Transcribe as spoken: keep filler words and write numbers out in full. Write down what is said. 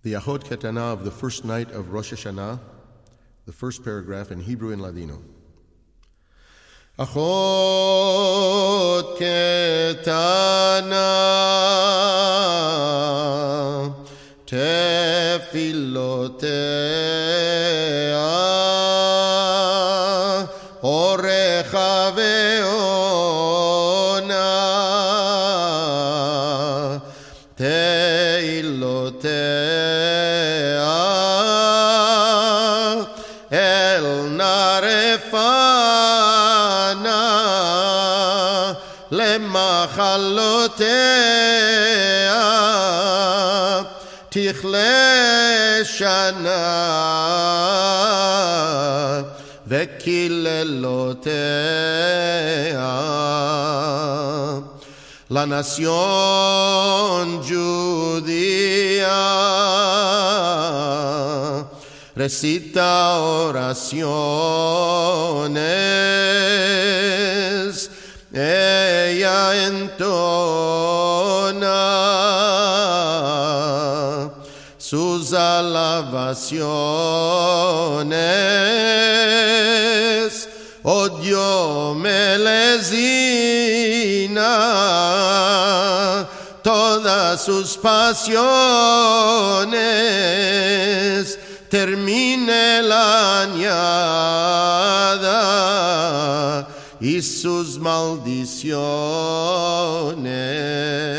The Yahod Ketana of the first night of Rosh Hashanah, the first paragraph in Hebrew and Ladino. Achot Ketana Tefilotea Orecha Ve'ona Teilotea El Narefana Lemachalotea Tichle Shana Vekilelotea. La nación judía recita oraciones, ella entona sus alabaciones, oh Dios melezina todas sus pasiones, termine la añada y sus maldiciones.